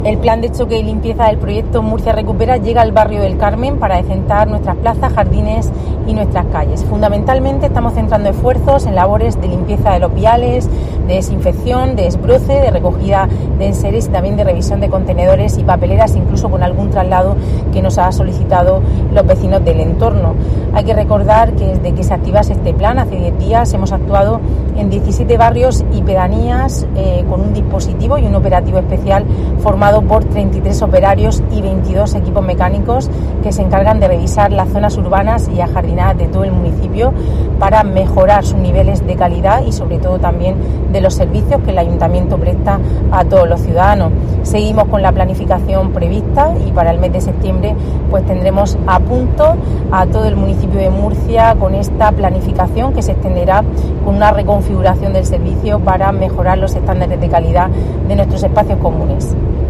El plan de choque y limpieza del proyecto Murcia Recupera llega al barrio del Carmen para decentar nuestras plazas, jardines y nuestras calles. Fundamentalmente estamos centrando esfuerzos en labores de limpieza de los viales, de desinfección, de desbroce, de recogida de enseres y también de revisión de contenedores y papeleras, incluso con algún traslado que nos ha solicitado los vecinos del entorno. Hay que recordar que desde que se activase este plan, hace 10 días, hemos actuado en 17 barrios y pedanías con un dispositivo y un operativo especial formado por 33 operarios y 22 equipos mecánicos que se encargan de revisar las zonas urbanas y ajardinadas de todo el municipio para mejorar sus niveles de calidad y sobre todo también de los servicios que el Ayuntamiento presta a todos los ciudadanos. Seguimos con la planificación prevista y para el mes de septiembre pues tendremos a punto a todo el municipio de Murcia con esta planificación que se extenderá con una reconfiguración del servicio para mejorar los estándares de calidad de nuestros espacios comunes.